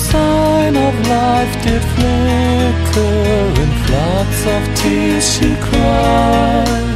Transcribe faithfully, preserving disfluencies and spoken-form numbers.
sign of life did flicker, in floods of tears she cried.